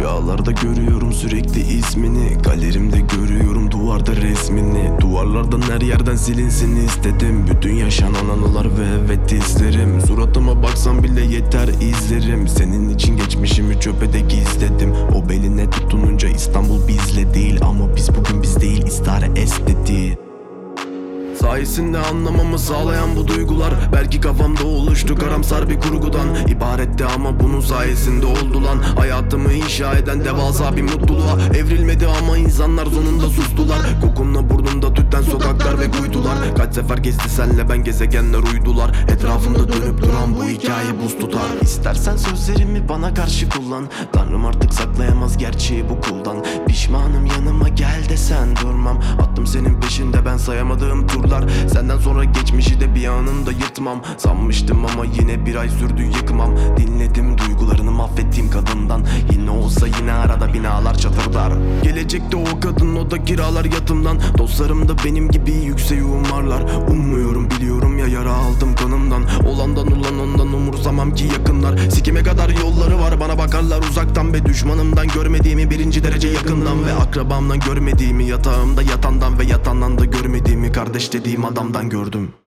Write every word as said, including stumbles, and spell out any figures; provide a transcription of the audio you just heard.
Rüyalarda görüyorum sürekli ismini, galerimde görüyorum duvarda resmini. Duvarlardan her yerden silinsin istedim bütün yaşanan anılar ve evet izlerim. Suratıma baksan bile yeter izlerim. Senin için geçmişimi çöpe de gizledim. O beline tutununca İstanbul bizle değil, ama biz bugün biz değil, istare estetiği. Sayesinde anlamamı sağlayan bu duygular belki kafamda oluştu karamsar bir kurgudan ibaretti, ama bunun sayesinde oldu lan. Hayatımı inşa eden devasa bir mutluluğa evrilmedi, ama insanlar sonunda sustular. Kokumla burnumda tüten sokaklar ve kuytular. Kaç sefer geçti senle ben, gezegenler uydular. Etrafımda dönüp duran bu hikaye buz tutar. İstersen sözlerimi bana karşı kullan. Tanrım artık saklayamaz gerçeği bu kuldan. Pişmanım yanıma gel desen durmam. Attım senin peşinde ben sayamadığım turlar. Senden sonra geçmişi de bir anında yırtmam. Sanmıştım ama yine bir ay sürdü yıkmam. Dinledim duygularını mahvettiğim kadından. Yine olsa yine arada binalar çatırdar. Gelecekte o kadın, o da kiralar yatımdan. Dostlarım da benim gibi yükseği umarlar. Ummuyorum biliyorum ya, yara aldım kanımdan. Olandan ulan ondan umursamam ki yakınlar. Sikime kadar yolları var, bana bakarlar uzaktan. Ve düşmanımdan görmediğimi birinci derece yakından. Ve akrabamdan görmediğimi yatağımda yatandan. Ve yatandan da görmediğimi kardeş dediğim adamdan gördüm.